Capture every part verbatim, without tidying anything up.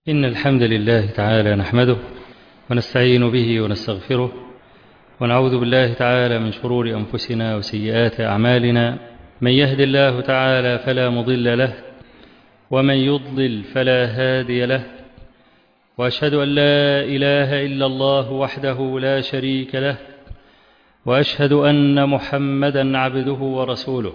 إن الحمد لله تعالى نحمده ونستعين به ونستغفره ونعوذ بالله تعالى من شرور أنفسنا وسيئات أعمالنا. من يهد الله تعالى فلا مضل له ومن يضلل فلا هادي له، وأشهد أن لا إله إلا الله وحده لا شريك له، وأشهد أن محمدا عبده ورسوله.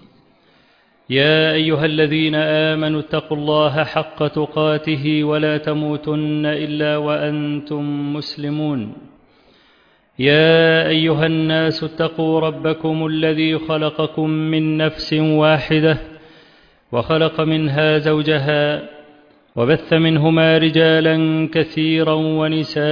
يا أيها الذين آمنوا اتقوا الله حق تقاته ولا تموتن إلا وأنتم مسلمون. يا أيها الناس اتقوا ربكم الذي خلقكم من نفس واحدة وخلق منها زوجها وبث منهما رجالا كثيرا ونساء،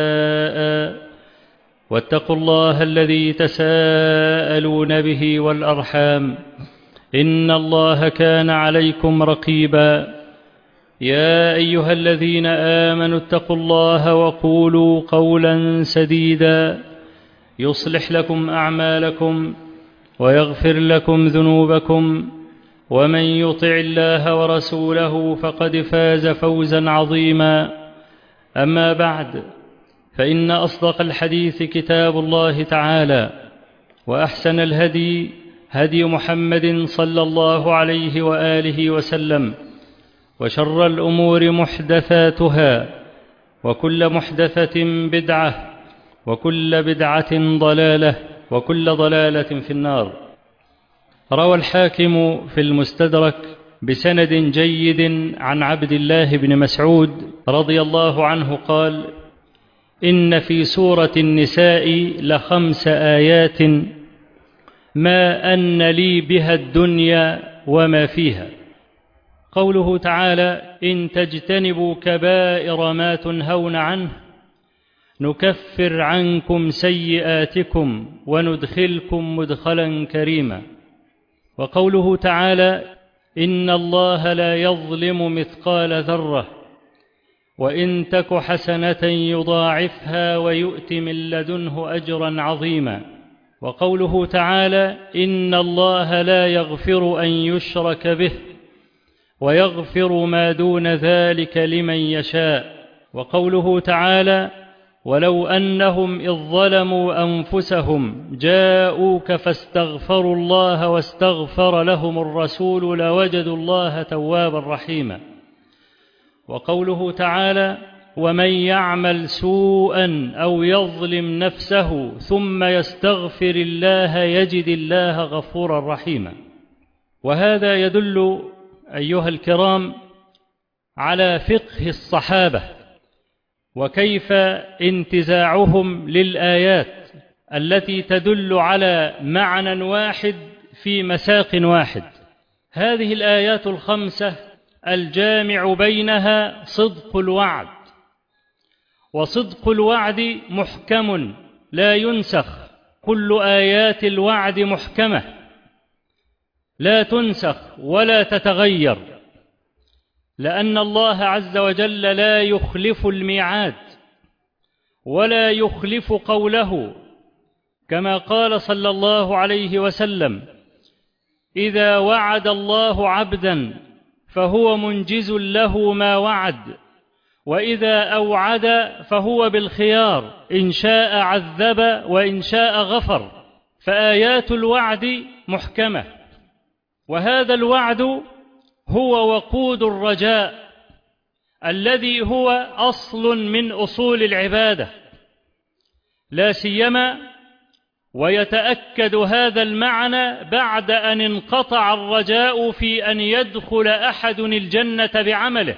واتقوا الله الذي تساءلون به والأرحام إن الله كان عليكم رقيبا. يا أيها الذين آمنوا اتقوا الله وقولوا قولا سديدا يصلح لكم أعمالكم ويغفر لكم ذنوبكم، ومن يطع الله ورسوله فقد فاز فوزا عظيما. أما بعد، فإن أصدق الحديث كتاب الله تعالى، وأحسن الهدي هدي محمد صلى الله عليه وآله وسلم، وشر الأمور محدثاتها، وكل محدثة بدعة، وكل بدعة ضلالة، وكل ضلالة في النار. روى الحاكم في المستدرك بسند جيد عن عبد الله بن مسعود رضي الله عنه قال: إن في سورة النساء لخمس آيات ما أن لي بها الدنيا وما فيها. قوله تعالى: إن تجتنبوا كبائر ما تنهون عنه نكفر عنكم سيئاتكم وندخلكم مدخلا كريما. وقوله تعالى: إن الله لا يظلم مثقال ذرة وإن تك حسنة يضاعفها ويؤت من لدنه أجرا عظيما. وقوله تعالى: إن الله لا يغفر أن يشرك به ويغفر ما دون ذلك لمن يشاء. وقوله تعالى: ولو أنهم إذ ظلموا أنفسهم جاءوك فاستغفروا الله واستغفر لهم الرسول لوجدوا الله توابا رحيما. وقوله تعالى: ومن يعمل سوءا أو يظلم نفسه ثم يستغفر الله يجد الله غفورا رحيما. وهذا يدل أيها الكرام على فقه الصحابة وكيف انتزاعهم للآيات التي تدل على معنى واحد في مساق واحد. هذه الآيات الخمسة الجامع بينها صدق الوعد، وصدق الوعد محكم لا ينسخ. كل آيات الوعد محكمة لا تنسخ ولا تتغير، لأن الله عز وجل لا يخلف الميعاد ولا يخلف قوله، كما قال صلى الله عليه وسلم: إذا وعد الله عبدا فهو منجز له ما وعد، وإذا أوعد فهو بالخيار، إن شاء عذب وإن شاء غفر. فآيات الوعد محكمة، وهذا الوعد هو وقود الرجاء الذي هو أصل من أصول العبادة، لا سيما ويتأكد هذا المعنى بعد أن انقطع الرجاء في أن يدخل أحد الجنة بعمله.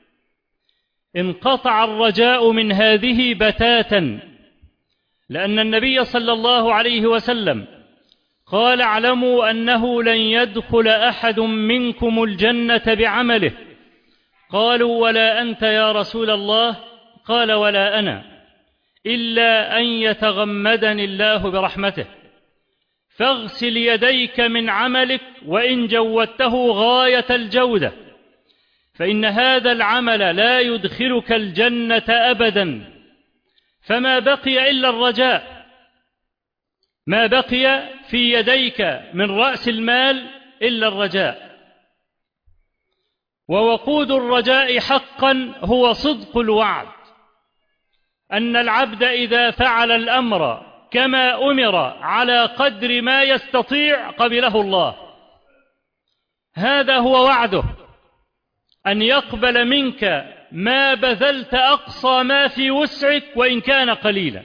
انقطع الرجاء من هذه بتاتا، لأن النبي صلى الله عليه وسلم قال: اعلموا أنه لن يدخل أحد منكم الجنة بعمله. قالوا: ولا أنت يا رسول الله؟ قال: ولا أنا، إلا أن يتغمدني الله برحمته. فاغسل يديك من عملك وإن جودته غاية الجودة، فإن هذا العمل لا يدخلك الجنة أبدا. فما بقي إلا الرجاء، ما بقي في يديك من رأس المال إلا الرجاء. ووقود الرجاء حقا هو صدق الوعد، أن العبد إذا فعل الأمر كما أمر على قدر ما يستطيع قبله الله. هذا هو وعده، أن يقبل منك ما بذلت أقصى ما في وسعك وإن كان قليلا.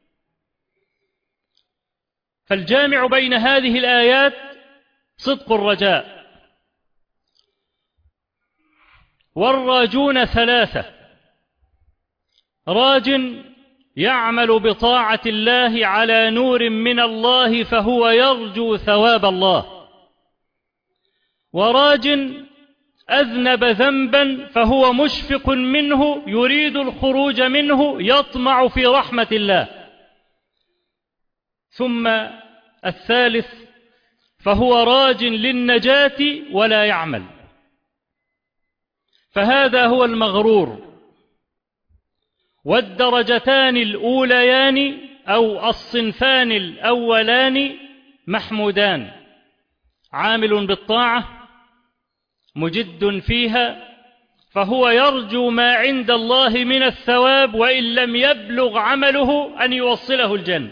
فالجامع بين هذه الآيات صدق الرجاء. والراجون ثلاثة: راج يعمل بطاعة الله على نور من الله فهو يرجو ثواب الله، وراج أذنب ذنبا فهو مشفق منه يريد الخروج منه يطمع في رحمة الله، ثم الثالث فهو راج للنجاة ولا يعمل. فهذا هو المغرور. والدرجتان الأوليان أو الصنفان الأولان محمودان: عامل بالطاعة مجد فيها فهو يرجو ما عند الله من الثواب وإن لم يبلغ عمله أن يوصله الجنة.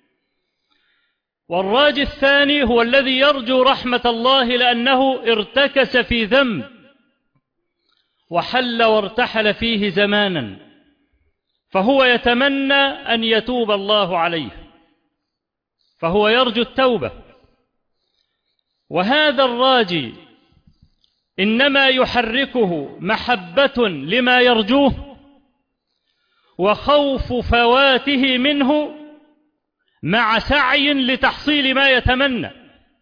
والراجي الثاني هو الذي يرجو رحمة الله لأنه ارتكس في ذنب وحل وارتحل فيه زمانا، فهو يتمنى أن يتوب الله عليه، فهو يرجو التوبة. وهذا الراجي إنما يحركه محبة لما يرجوه وخوف فواته منه مع سعي لتحصيل ما يتمنى.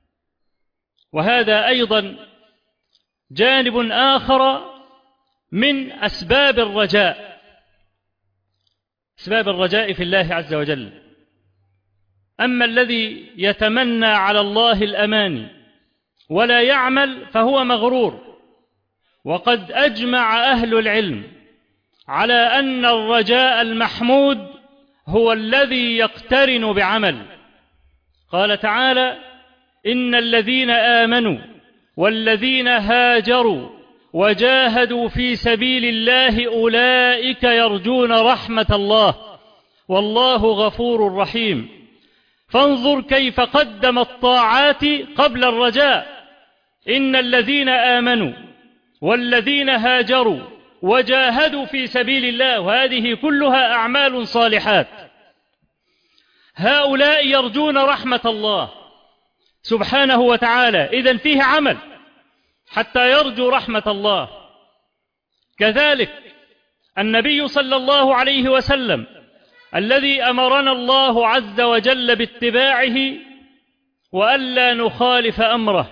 وهذا أيضا جانب آخر من أسباب الرجاء، أسباب الرجاء في الله عز وجل. أما الذي يتمنى على الله الأماني ولا يعمل فهو مغرور. وقد أجمع أهل العلم على أن الرجاء المحمود هو الذي يقترن بعمل. قال تعالى: إن الذين آمنوا والذين هاجروا وجاهدوا في سبيل الله أولئك يرجون رحمة الله والله غفور رحيم. فانظر كيف قدم الطاعات قبل الرجاء. إن الذين آمنوا والذين هاجروا وجاهدوا في سبيل الله، وهذه كلها أعمال صالحات. هؤلاء يرجون رحمة الله سبحانه وتعالى، إذن فيه عمل حتى يرجو رحمة الله. كذلك النبي صلى الله عليه وسلم الذي أمرنا الله عز وجل باتباعه وألا نخالف أمره،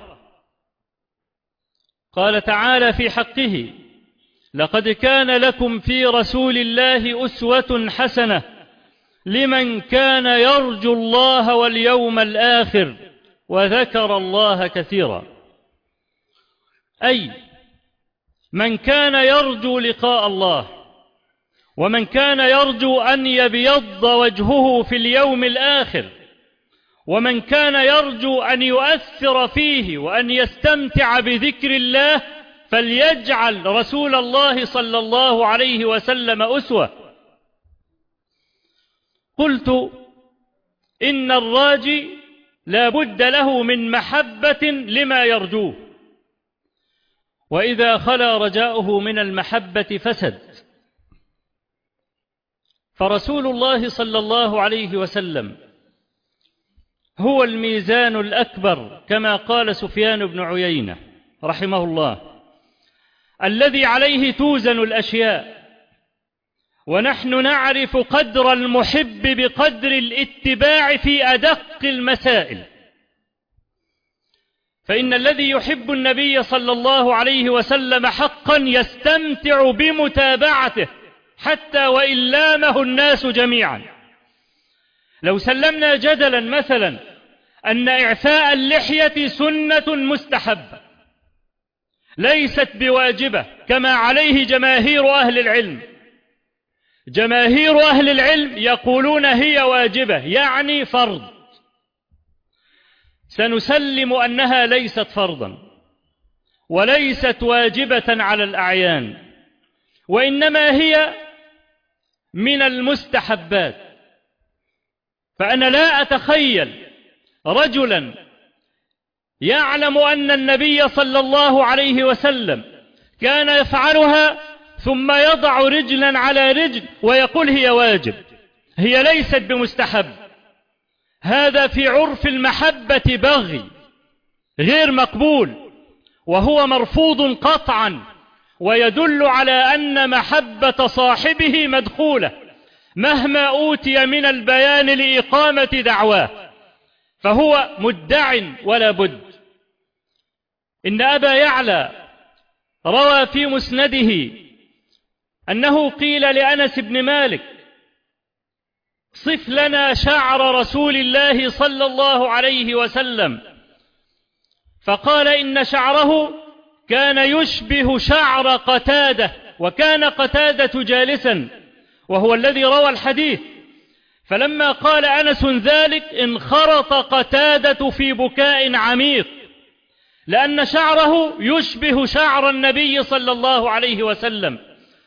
قال تعالى في حقه: لقد كان لكم في رسول الله أسوة حسنة لمن كان يرجو الله واليوم الآخر وذكر الله كثيرا. أي من كان يرجو لقاء الله، ومن كان يرجو أن يبيض وجهه في اليوم الآخر، ومن كان يرجو أن يؤثر فيه وأن يستمتع بذكر الله، فليجعل رسول الله صلى الله عليه وسلم أسوة. قلت إن الراجي لا بد له من محبة لما يرجوه، وإذا خلا رجاؤه من المحبة فسد. فرسول الله صلى الله عليه وسلم هو الميزان الأكبر كما قال سفيان بن عيينة رحمه الله، الذي عليه توزن الأشياء. ونحن نعرف قدر المحب بقدر الاتباع في أدق المسائل. فإن الذي يحب النبي صلى الله عليه وسلم حقا يستمتع بمتابعته حتى وإن لامه الناس جميعا. لو سلمنا جدلا مثلا أن إعفاء اللحية سنة مستحبة ليست بواجبة كما عليه جماهير أهل العلم، جماهير أهل العلم يقولون هي واجبة يعني فرض، سنسلم أنها ليست فرضا. وليست واجبة على الأعيان، وإنما هي من المستحبات. فأنا لا أتخيل رجلا يعلم أن النبي صلى الله عليه وسلم كان يفعلها ثم يضع رجلا على رجل ويقول هي واجب. هي ليست بمستحب، هذا في عرف المحبة بغي غير مقبول، وهو مرفوض قطعا، ويدل على أن محبة صاحبه مدخولة مهما أوتي من البيان لإقامة دعواه، فهو مدع ولا بد. إن أبا يعلى روى في مسنده أنه قيل لأنس بن مالك: صف لنا شعر رسول الله صلى الله عليه وسلم، فقال: إن شعره كان يشبه شعر قتادة، وكان قتادة جالسا وهو الذي روى الحديث. فلما قال أنس ذلك انخرط قتادة في بكاء عميق، لأن شعره يشبه شعر النبي صلى الله عليه وسلم.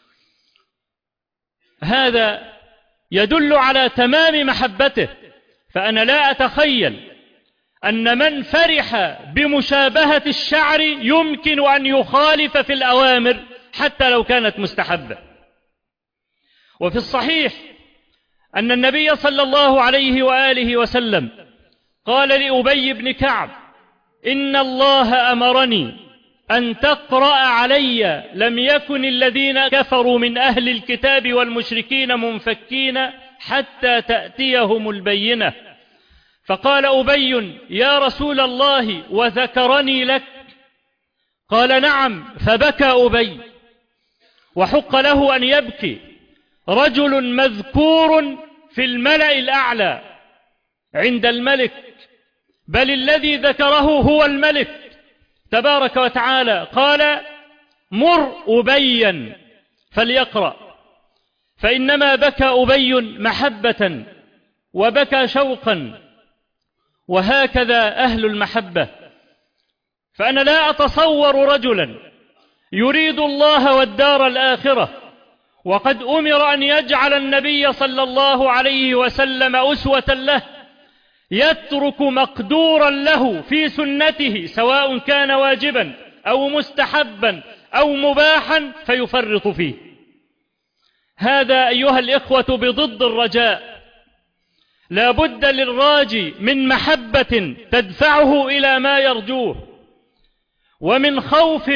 هذا يدل على تمام محبته. فأنا لا أتخيل أن من فرح بمشابهة الشعر يمكن أن يخالف في الأوامر حتى لو كانت مستحبة. وفي الصحيح أن النبي صلى الله عليه وآله وسلم قال لأبي بن كعب: إن الله أمرني أن تقرأ علي لم يكن الذين كفروا من أهل الكتاب والمشركين منفكين حتى تأتيهم البينة. فقال أبي: يا رسول الله، وذكرني لك؟ قال: نعم. فبكى أبي، وحق له أن يبكي، رجل مذكور في الملأ الأعلى عند الملك، بل الذي ذكره هو الملك تبارك وتعالى. قال: مر أبيا فليقرأ. فإنما بكى أبي محبة وبكى شوقا، وهكذا أهل المحبة. فأنا لا أتصور رجلا يريد الله والدار الآخرة وقد أمر أن يجعل النبي صلى الله عليه وسلم أسوة له، يترك مقدورا له في سنته سواء كان واجبا أو مستحبا أو مباحا فيفرط فيه. هذا أيها الإخوة بضد الرجاء. لا بد للراجي من محبة تدفعه إلى ما يرجوه، ومن خوف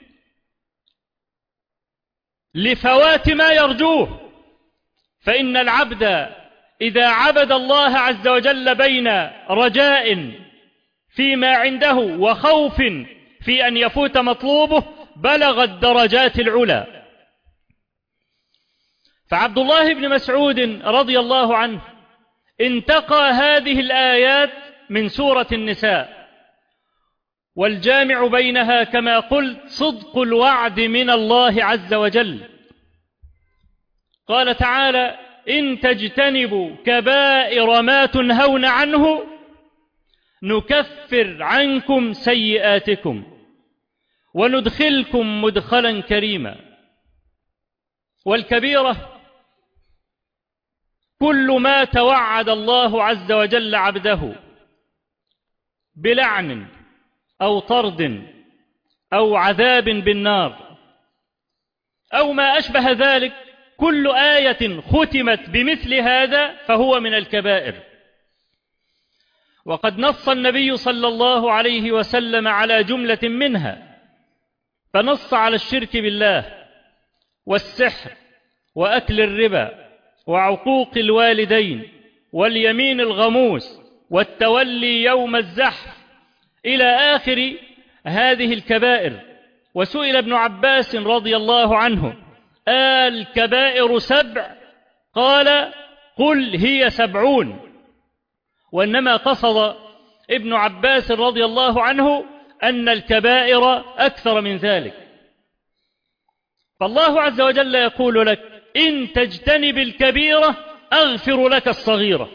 لفوات ما يرجوه. فإن العبد إذا عبد الله عز وجل بين رجاء فيما عنده وخوف في أن يفوت مطلوبه بلغ الدرجات العلى. فعبد الله بن مسعود رضي الله عنه انتقى هذه الآيات من سورة النساء، والجامع بينها كما قلت صدق الوعد من الله عز وجل. قال تعالى: إن تجتنبوا كبائر ما تنهون عنه نكفر عنكم سيئاتكم وندخلكم مدخلا كريما. والكبيرة كل ما توعد الله عز وجل عبده بلعن أو طرد أو عذاب بالنار أو ما أشبه ذلك، كل آية ختمت بمثل هذا فهو من الكبائر. وقد نص النبي صلى الله عليه وسلم على جملة منها، فنص على الشرك بالله والسحر وأكل الربا وعقوق الوالدين واليمين الغموس والتولي يوم الزحف إلى آخر هذه الكبائر. وسئل ابن عباس رضي الله عنه: الكبائر سبع؟ قال: قل هي سبعون. وإنما قصد ابن عباس رضي الله عنه أن الكبائر أكثر من ذلك. فالله عز وجل يقول لك: إن تجتنب الكبيرة أغفر لك الصغيرة.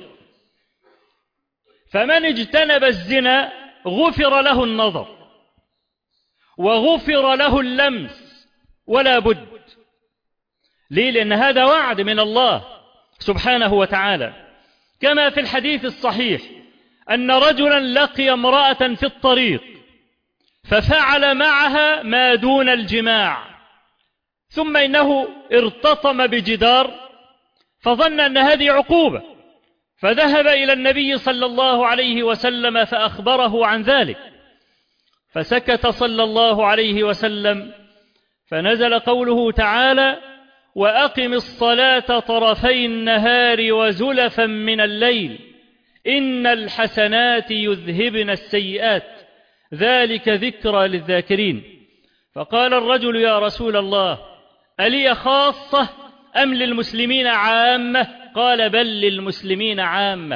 فمن اجتنب الزنا غفر له النظر، وغفر له اللمس ولا بد. ليه؟ لأن هذا وعد من الله سبحانه وتعالى، كما في الحديث الصحيح أن رجلا لقي امرأة في الطريق ففعل معها ما دون الجماع، ثم إنه ارتطم بجدار فظن أن هذه عقوبة، فذهب إلى النبي صلى الله عليه وسلم فأخبره عن ذلك، فسكت صلى الله عليه وسلم، فنزل قوله تعالى: وأقم الصلاة طرفي النهار وزلفا من الليل إن الحسنات يذهبن السيئات ذلك ذكرى للذاكرين. فقال الرجل: يا رسول الله، ألي خاصة أم للمسلمين عامة؟ قال: بل للمسلمين عامة.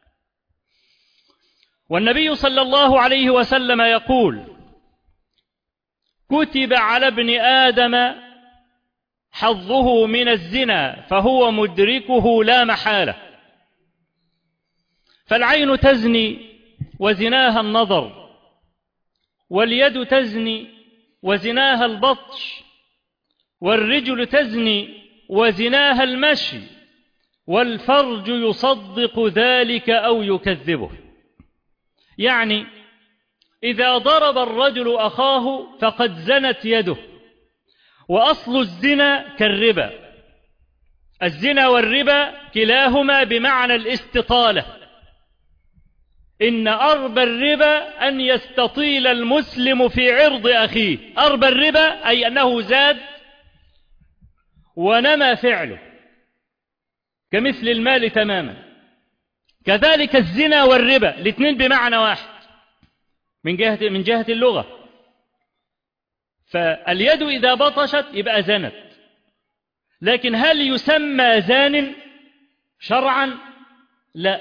والنبي صلى الله عليه وسلم يقول: كتب على ابن آدم حظه من الزنا فهو مدركه لا محالة. فالعين تزني وزناها النظر، واليد تزني وزناها البطش، والرجل تزني وزناها المشي، والفرج يصدق ذلك أو يكذبه. يعني إذا ضرب الرجل أخاه فقد زنت يده. وأصل الزنا كالربا، الزنا والربا كلاهما بمعنى الاستطالة. إن أربى الربا أن يستطيل المسلم في عرض أخيه. أربى الربا أي أنه زاد ونمى فعله كمثل المال تماما. كذلك الزنا والربا الاثنين بمعنى واحد من جهة من جهة اللغة. فاليد إذا بطشت يبقى زنت، لكن هل يسمى زان شرعا؟ لا.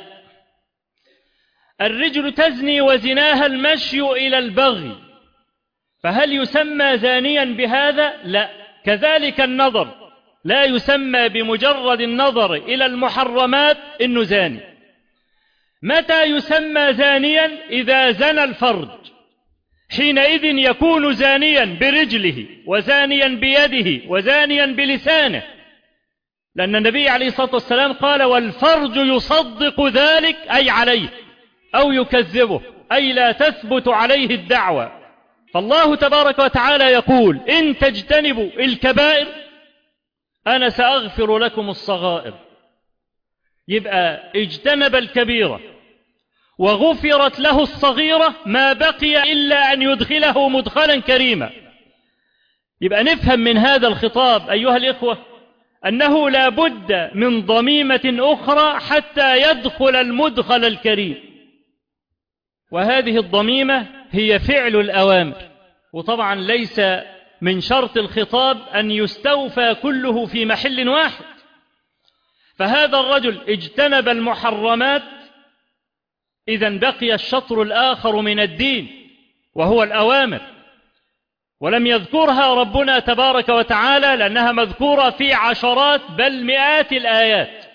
الرجل تزني وزناها المشي إلى البغي، فهل يسمى زانيا بهذا؟ لا. كذلك النظر لا يسمى بمجرد النظر إلى المحرمات إنه زاني. متى يسمى زانيا؟ إذا زنى الفرج، حينئذ يكون زانيا برجله وزانيا بيده وزانيا بلسانه، لأن النبي عليه الصلاة والسلام قال: والفرج يصدق ذلك، أي عليه، أو يكذبه، أي لا تثبت عليه الدعوة. فالله تبارك وتعالى يقول: إن تجتنبوا الكبائر أنا سأغفر لكم الصغائر. يبقى اجتنب الكبيرة وغفرت له الصغيرة، ما بقي إلا أن يدخله مدخلا كريما. يبقى نفهم من هذا الخطاب أيها الإخوة أنه لا بد من ضميمة أخرى حتى يدخل المدخل الكريم، وهذه الضميمة هي فعل الأوامر. وطبعا ليس من شرط الخطاب أن يستوفى كله في محل واحد. فهذا الرجل اجتنب المحرمات، إذن بقي الشطر الآخر من الدين وهو الأوامر، ولم يذكرها ربنا تبارك وتعالى لأنها مذكورة في عشرات بل مئات الآيات.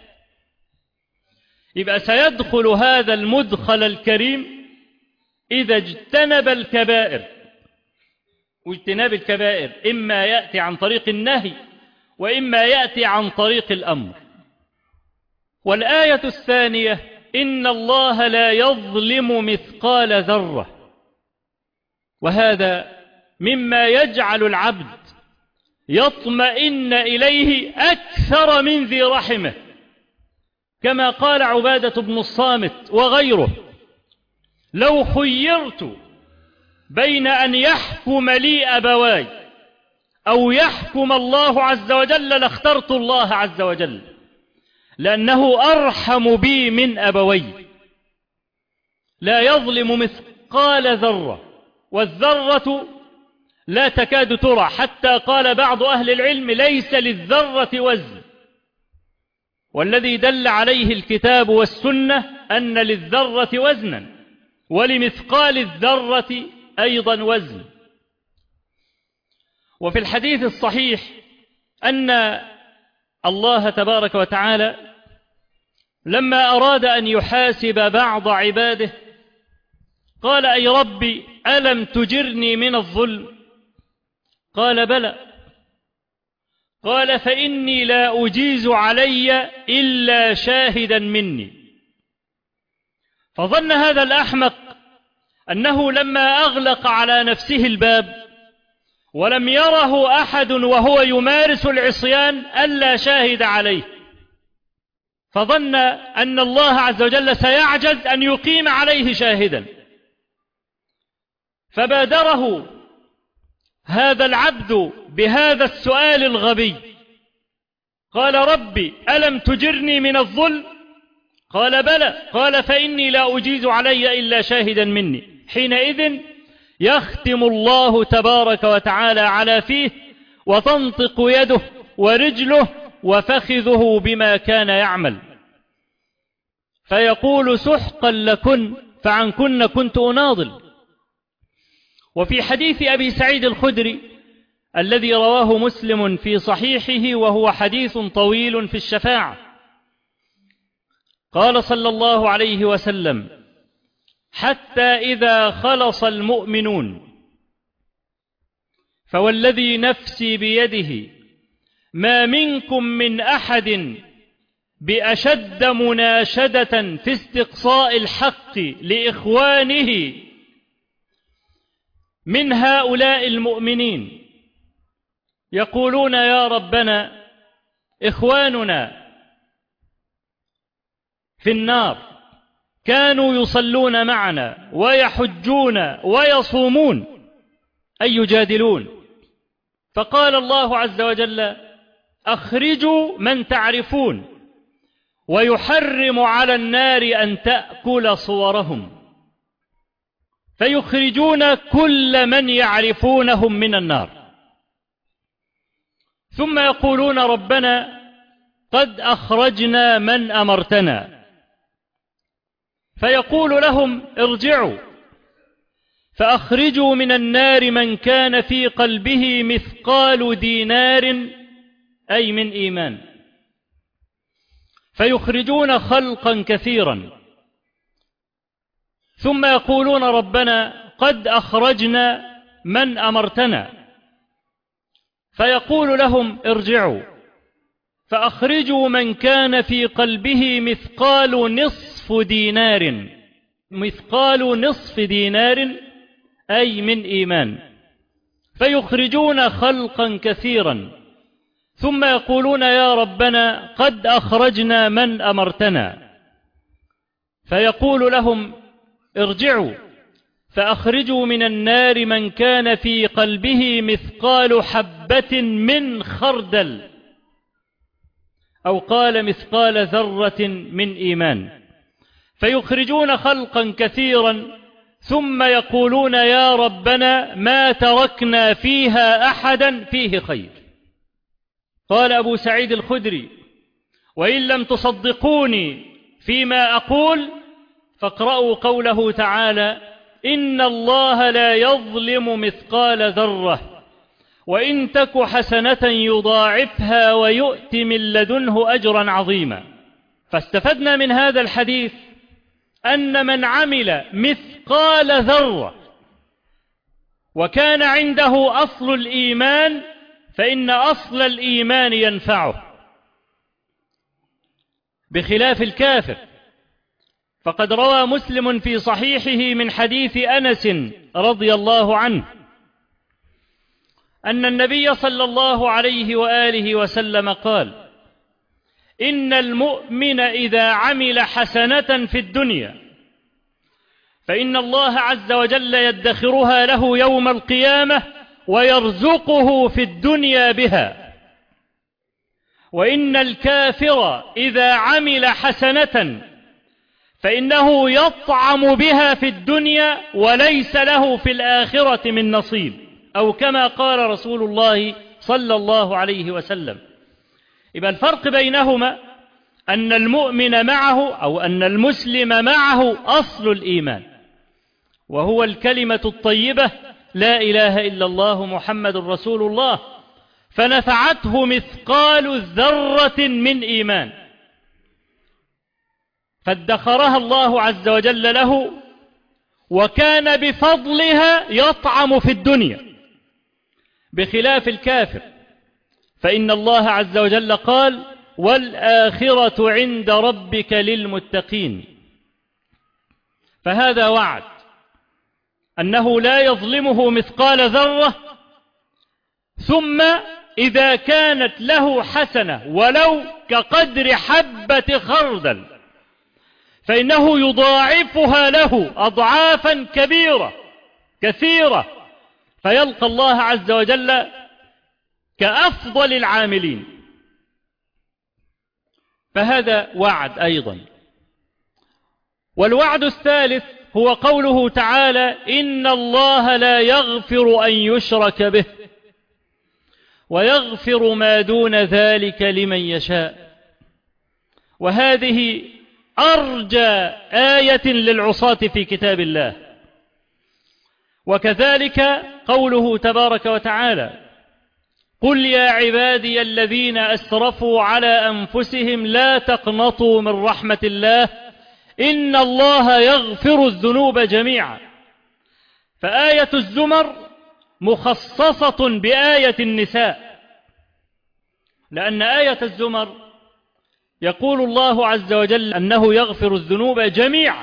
يبقى سيدخل هذا المدخل الكريم إذا اجتنب الكبائر. واجتناب الكبائر إما يأتي عن طريق النهي وإما يأتي عن طريق الأمر. والآية الثانية: إن الله لا يظلم مثقال ذرة. وهذا مما يجعل العبد يطمئن إليه أكثر من ذي رحمه، كما قال عبادة بن الصامت وغيره: لو خيرت بين أن يحكم لي أبواي أو يحكم الله عز وجل لاخترت الله عز وجل، لأنه أرحم بي من أبوي. لا يظلم مثقال ذرة، والذرة لا تكاد ترى، حتى قال بعض أهل العلم: ليس للذرة وزن. والذي دل عليه الكتاب والسنة أن للذرة وزنا، ولمثقال الذرة أيضا وزن. وفي الحديث الصحيح أن الله تبارك وتعالى لما أراد أن يحاسب بعض عباده قال: أي ربي، ألم تجرني من الظلم؟ قال بلى. قال فإني لا أجيز علي إلا شاهدا مني. فظن هذا الأحمق أنه لما أغلق على نفسه الباب ولم يره أحد وهو يمارس العصيان ألا شاهد عليه، فظن أن الله عز وجل سيعجز أن يقيم عليه شاهدا، فبادره هذا العبد بهذا السؤال الغبي. قال ربي ألم تجرني من الظلم؟ قال بلى. قال فإني لا أجيز علي إلا شاهدا مني. حينئذ يختم الله تبارك وتعالى على فيه وتنطق يده ورجله وفخذه بما كان يعمل، فيقول سحقا لكن فعنكن كنت أناضل. وفي حديث أبي سعيد الخدري الذي رواه مسلم في صحيحه وهو حديث طويل في الشفاعة، قال صلى الله عليه وسلم: حتى إذا خلص المؤمنون فوالذي نفسي بيده ما منكم من أحد بأشد مناشدة في استقصاء الحق لإخوانه من هؤلاء المؤمنين، يقولون يا ربنا إخواننا في النار كانوا يصلون معنا ويحجون ويصومون أي يجادلون. فقال الله عز وجل: أخرجوا من تعرفون ويحرم على النار أن تأكل صورهم، فيخرجون كل من يعرفونهم من النار، ثم يقولون ربنا قد أخرجنا من أمرتنا، فيقول لهم ارجعوا فأخرجوا من النار من كان في قلبه مثقال دينار أي من إيمان، فيخرجون خلقا كثيرا، ثم يقولون ربنا قد أخرجنا من أمرتنا، فيقول لهم ارجعوا فأخرجوا من كان في قلبه مثقال نصف دينار مثقال نصف دينار أي من إيمان، فيخرجون خلقا كثيرا، ثم يقولون يا ربنا قد أخرجنا من أمرتنا، فيقول لهم ارجعوا فأخرجوا من النار من كان في قلبه مثقال حبة من خردل أو قال مثقال ذرة من إيمان، فيخرجون خلقا كثيرا، ثم يقولون يا ربنا ما تركنا فيها أحدا فيه خير. قال أبو سعيد الخدري: وإن لم تصدقوني فيما أقول فاقرأوا قوله تعالى: إن الله لا يظلم مثقال ذرة وإن تك حسنة يضاعفها ويؤت من لدنه أجرا عظيما. فاستفدنا من هذا الحديث أن من عمل مثقال ذرة وكان عنده أصل الإيمان فإن أصل الإيمان ينفعه، بخلاف الكافر. فقد روى مسلم في صحيحه من حديث أنس رضي الله عنه أن النبي صلى الله عليه وآله وسلم قال: إن المؤمن إذا عمل حسنة في الدنيا فإن الله عز وجل يدخرها له يوم القيامة ويرزقه في الدنيا بها، وإن الكافر إذا عمل حسنة فإنه يطعم بها في الدنيا وليس له في الآخرة من نصيب، أو كما قال رسول الله صلى الله عليه وسلم. يبقى الفرق بينهما أن المؤمن معه أو أن المسلم معه أصل الإيمان، وهو الكلمة الطيبة لا إله إلا الله محمد رسول الله، فنفعته مثقال ذرة من إيمان، فادخرها الله عز وجل له، وكان بفضلها يطعم في الدنيا، بخلاف الكافر، فإن الله عز وجل قال: والآخرة عند ربك للمتقين. فهذا وعد أنه لا يظلمه مثقال ذرة، ثم إذا كانت له حسنة ولو كقدر حبة خردل فإنه يضاعفها له أضعافا كبيرة كثيرة، فيلقى الله عز وجل كأفضل العاملين. فهذا وعد أيضا. والوعد الثالث هو قوله تعالى: إن الله لا يغفر أن يشرك به ويغفر ما دون ذلك لمن يشاء. وهذه أرجى آية للعصاة في كتاب الله. وكذلك قوله تبارك وتعالى: قل يا عبادي الذين أسرفوا على أنفسهم لا تقنطوا من رحمة الله إن الله يغفر الذنوب جميعا. فآية الزمر مخصصة بآية النساء، لأن آية الزمر يقول الله عز وجل أنه يغفر الذنوب جميعا،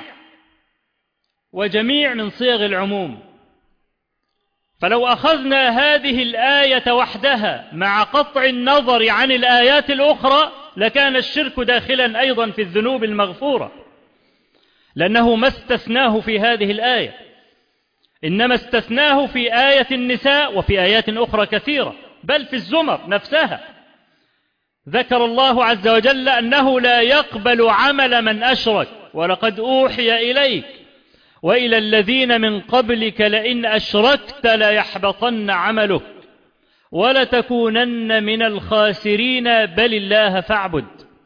وجميع من صيغ العموم. فلو أخذنا هذه الآية وحدها مع قطع النظر عن الآيات الأخرى لكان الشرك داخلا أيضا في الذنوب المغفورة، لأنه ما استثناه في هذه الآية، إنما استثناه في آية النساء وفي آيات أخرى كثيرة، بل في الزمر نفسها ذكر الله عز وجل أنه لا يقبل عمل من أشرك، ولقد أوحي إليك وإلى الذين من قبلك لئن أشركت ليحبطن عملك ولتكونن من الخاسرين بل الله فاعبد.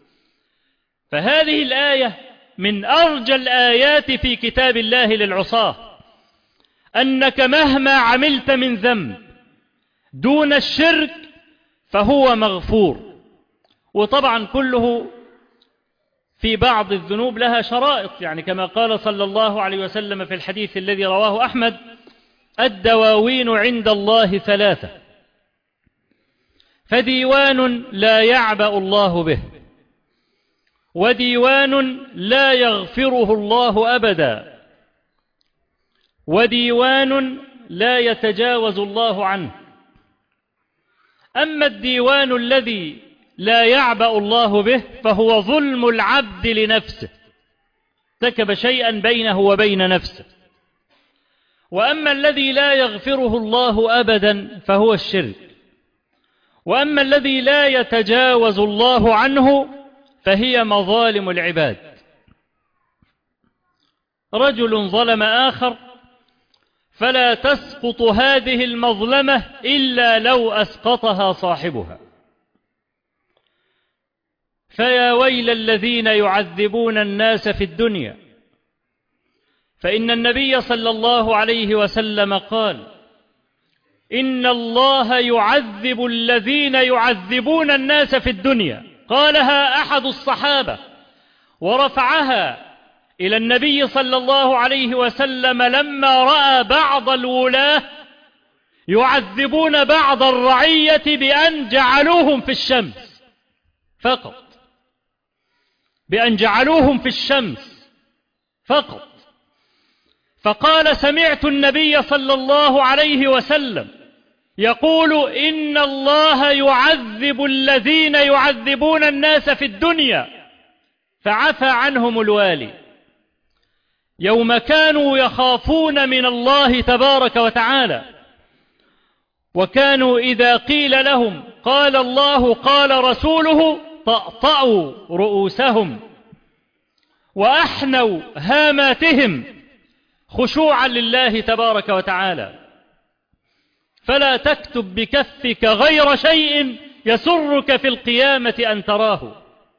فهذه الآية من أرجى الآيات في كتاب الله للعصاة، أنك مهما عملت من ذنب دون الشرك فهو مغفور. وطبعا كله في بعض الذنوب لها شرائط، يعني كما قال صلى الله عليه وسلم في الحديث الذي رواه أحمد: الدواوين عند الله ثلاثة، فديوان لا يعبأ الله به، وديوان لا يغفره الله أبدا، وديوان لا يتجاوز الله عنه. أما الديوان الذي لا يعبأ الله به فهو ظلم العبد لنفسه، ارتكب شيئا بينه وبين نفسه. وأما الذي لا يغفره الله أبدا فهو الشرك. وأما الذي لا يتجاوز الله عنه فهي مظالم العباد. رجل ظلم آخر فلا تسقط هذه المظلمة إلا لو أسقطها صاحبها. فيا ويل الذين يعذبون الناس في الدنيا، فإن النبي صلى الله عليه وسلم قال: إن الله يعذب الذين يعذبون الناس في الدنيا. قالها أحد الصحابة ورفعها إلى النبي صلى الله عليه وسلم لما رأى بعض الولاة يعذبون بعض الرعية بأن جعلوهم في الشمس فقط، بأن جعلوهم في الشمس فقط. فقال: سمعت النبي صلى الله عليه وسلم يقول: إن الله يعذب الذين يعذبون الناس في الدنيا. فعفى عنهم الوالي يوم كانوا يخافون من الله تبارك وتعالى، وكانوا إذا قيل لهم قال الله قال رسوله طأطأوا رؤوسهم وأحنوا هاماتهم خشوعا لله تبارك وتعالى. فلا تكتب بكفك غير شيء يسرك في القيامة أن تراه.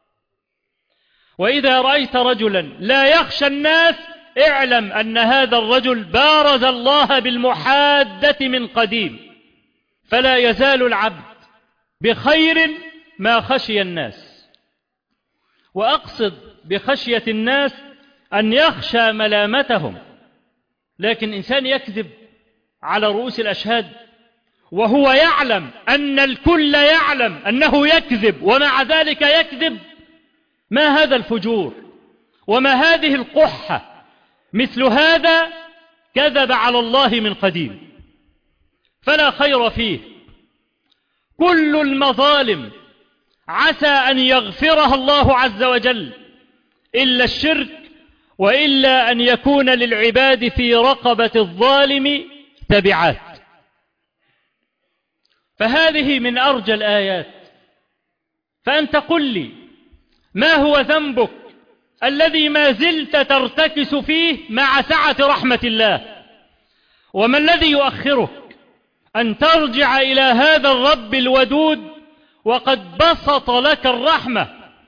وإذا رأيت رجلا لا يخشى الناس اعلم أن هذا الرجل بارز الله بالمحادة من قديم. فلا يزال العبد بخير ما خشي الناس. وأقصد بخشية الناس أن يخشى ملامتهم، لكن إنسان يكذب على رؤوس الأشهاد وهو يعلم أن الكل يعلم أنه يكذب ومع ذلك يكذب؟ ما هذا الفجور وما هذه القحة؟ مثل هذا كذب على الله من قديم، فلا خير فيه. كل المظالم عسى أن يغفرها الله عز وجل إلا الشرك، وإلا أن يكون للعباد في رقبة الظالم تبعات. فهذه من أرجى الآيات. فأنت قل لي ما هو ذنبك الذي ما زلت ترتكس فيه مع سعة رحمة الله؟ وما الذي يؤخرك أن ترجع إلى هذا الرب الودود وقد بسط لك الرحمة؟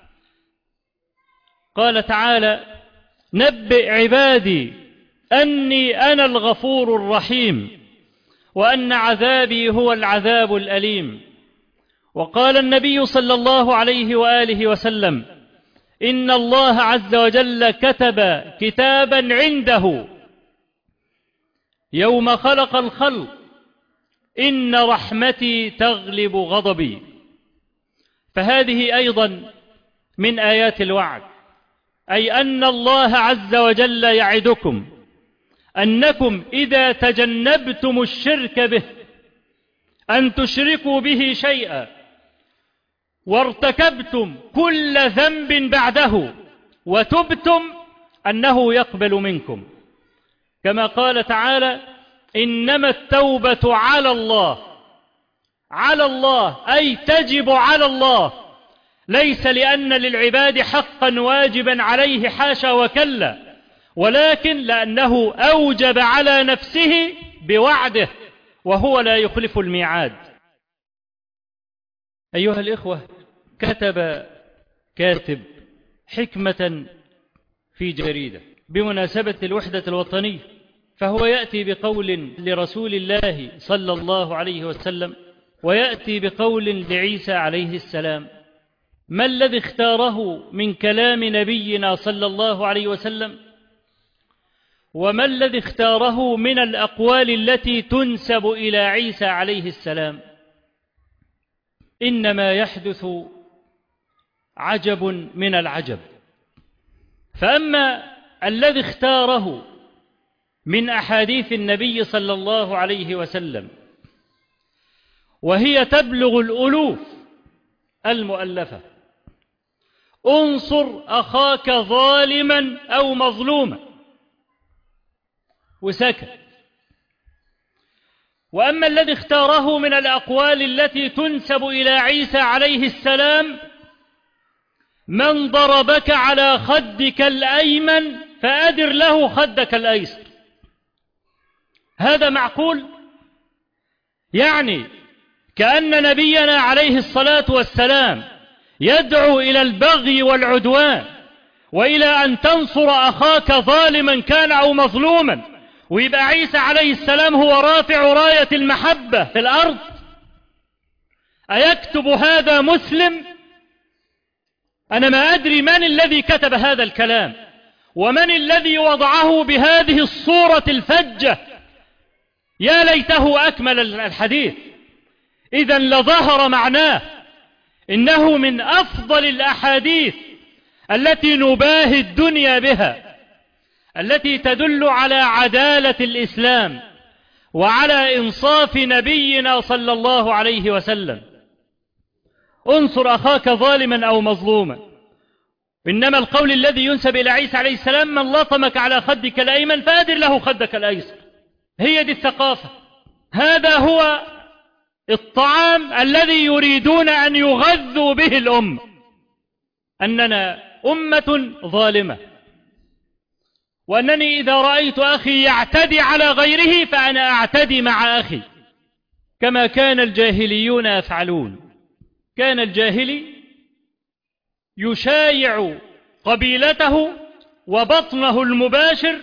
قال تعالى: نبئ عبادي أني أنا الغفور الرحيم وأن عذابي هو العذاب الأليم. وقال النبي صلى الله عليه وآله وسلم: إن الله عز وجل كتب كتابا عنده يوم خلق الخلق: إن رحمتي تغلب غضبي. فهذه أيضا من آيات الوعد، أي أن الله عز وجل يعدكم أنكم إذا تجنبتم الشرك به، أن تشركوا به شيئا، وارتكبتم كل ذنب بعده وتبتم، أنه يقبل منكم. كما قال تعالى: إنما التوبة على الله. على الله أي تجب على الله، ليس لأن للعباد حقا واجبا عليه، حاشا وكلا، ولكن لأنه أوجب على نفسه بوعده، وهو لا يخلف الميعاد. أيها الإخوة، كتب كاتب حكمة في جريدة بمناسبة الوحدة الوطنية، فهو يأتي بقول لرسول الله صلى الله عليه وسلم، ويأتي بقول لعيسى عليه السلام. ما الذي اختاره من كلام نبينا صلى الله عليه وسلم؟ وما الذي اختاره من الأقوال التي تنسب إلى عيسى عليه السلام؟ إنما يحدث عجب من العجب. فأما الذي اختاره من أحاديث النبي صلى الله عليه وسلم، وهي تبلغ الألوف المؤلفة: انصر أخاك ظالما أو مظلوما، وسكت. وأما الذي اختاره من الأقوال التي تنسب إلى عيسى عليه السلام: من ضربك على خدك الأيمن فأدر له خدك الأيسر. هذا معقول؟ يعني كأن نبينا عليه الصلاة والسلام يدعو إلى البغي والعدوان، وإلى أن تنصر أخاك ظالما كان أو مظلوما، ويبقى عيسى عليه السلام هو رافع راية المحبة في الأرض؟ أيكتب هذا مسلم؟ أنا ما أدري من الذي كتب هذا الكلام، ومن الذي وضعه بهذه الصورة الفجة. يا ليته أكمل الحديث، إذن لظهر معناه. إنه من أفضل الأحاديث التي نباهي الدنيا بها، التي تدل على عدالة الإسلام وعلى إنصاف نبينا صلى الله عليه وسلم. انصر أخاك ظالما أو مظلوما. إنما القول الذي ينسب إلى عيسى عليه السلام: من لطمك على خدك الأيمن فأدر له خدك الأيسر. هي دي الثقافة، هذا هو الطعام الذي يريدون أن يغذوا به الأمة، أننا أمة ظالمة، وأنني إذا رأيت أخي يعتدي على غيره فأنا أعتدي مع أخي، كما كان الجاهليون يفعلون. كان الجاهلي يشايع قبيلته وبطنه المباشر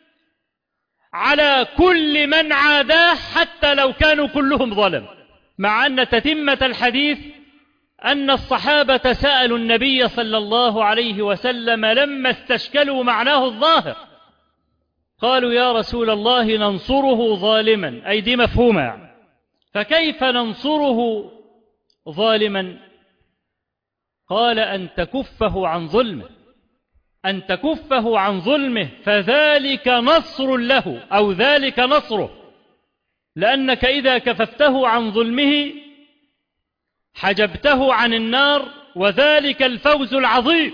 على كل من عاداه، حتى لو كانوا كلهم ظلم. مع أن تتمة الحديث أن الصحابة سألوا النبي صلى الله عليه وسلم لما استشكلوا معناه الظاهر، قالوا: يا رسول الله ننصره ظالما، أي دي مفهومة، فكيف ننصره ظالما؟ قال أن تكفه عن ظلمه، أن تكفه عن ظلمه، فذلك نصر له أو ذلك نصره، لأنك إذا كففته عن ظلمه حجبته عن النار، وذلك الفوز العظيم،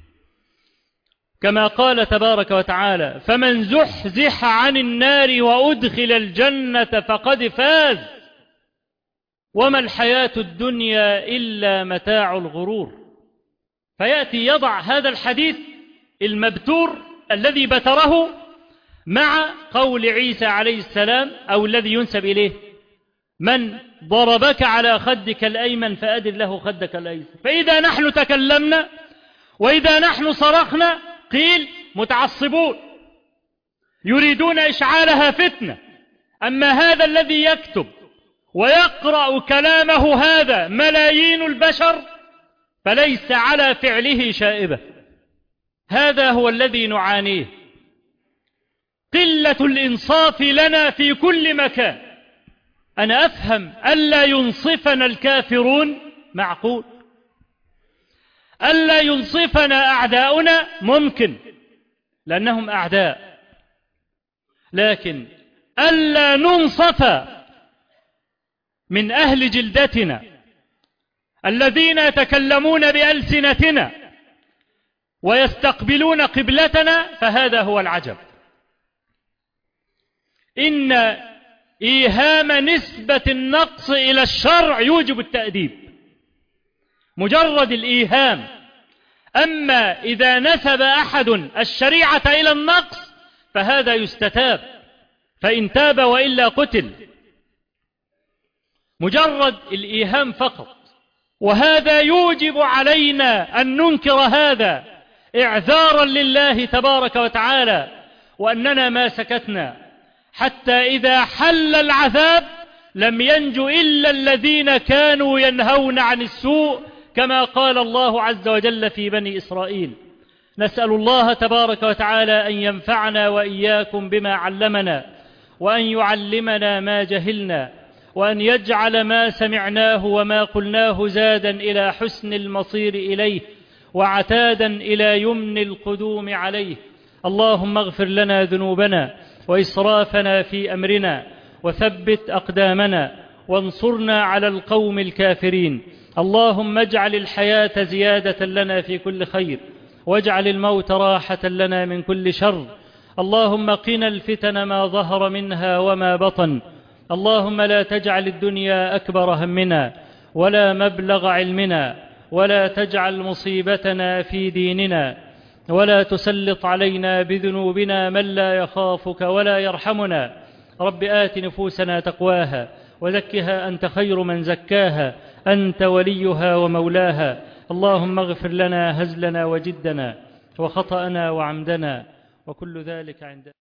كما قال تبارك وتعالى: فمن زحزح عن النار وأدخل الجنة فقد فاز وما الحياة الدنيا إلا متاع الغرور. فيأتي يضع هذا الحديث المبتور الذي بتره مع قول عيسى عليه السلام أو الذي ينسب إليه: من ضربك على خدك الأيمن فأدر له خدك الأيسر. فإذا نحن تكلمنا وإذا نحن صرخنا قيل متعصبون يريدون إشعالها فتنة. أما هذا الذي يكتب ويقرأ كلامه هذا ملايين البشر فليس على فعله شائبة. هذا هو الذي نعانيه، قلة الإنصاف لنا في كل مكان. أنا أفهم ألا ينصفنا الكافرون، معقول. ألا ينصفنا أعداؤنا، ممكن، لأنهم أعداء. لكن ألا ننصف من أهل جلدتنا الذين يتكلمون بألسنتنا ويستقبلون قبلتنا، فهذا هو العجب. إن إيهام نسبة النقص إلى الشرع يوجب التأديب، مجرد الإيهام. أما إذا نسب أحد الشريعة إلى النقص فهذا يستتاب، فإن تاب وإلا قتل. مجرد الإيهام فقط، وهذا يوجب علينا أن ننكر هذا إعذارا لله تبارك وتعالى، وأننا ما سكتنا حتى إذا حل العذاب لم ينجو إلا الذين كانوا ينهون عن السوء، كما قال الله عز وجل في بني إسرائيل. نسأل الله تبارك وتعالى أن ينفعنا وإياكم بما علمنا، وأن يعلمنا ما جهلنا، وأن يجعل ما سمعناه وما قلناه زادا إلى حسن المصير إليه، وعتادا إلى يمن القدوم عليه. اللهم اغفر لنا ذنوبنا وإسرافنا في أمرنا، وثبت أقدامنا، وانصرنا على القوم الكافرين. اللهم اجعل الحياة زيادة لنا في كل خير، واجعل الموت راحة لنا من كل شر. اللهم قنا الفتن ما ظهر منها وما بطن. اللهم لا تجعل الدنيا أكبر همنا ولا مبلغ علمنا، ولا تجعل مصيبتنا في ديننا، ولا تسلط علينا بذنوبنا من لا يخافك ولا يرحمنا. رب آت نفوسنا تقواها وزكها أنت خير من زكاها، أنت وليها ومولاها. اللهم اغفر لنا هزلنا وجدنا وخطأنا وعمدنا وكل ذلك عندنا.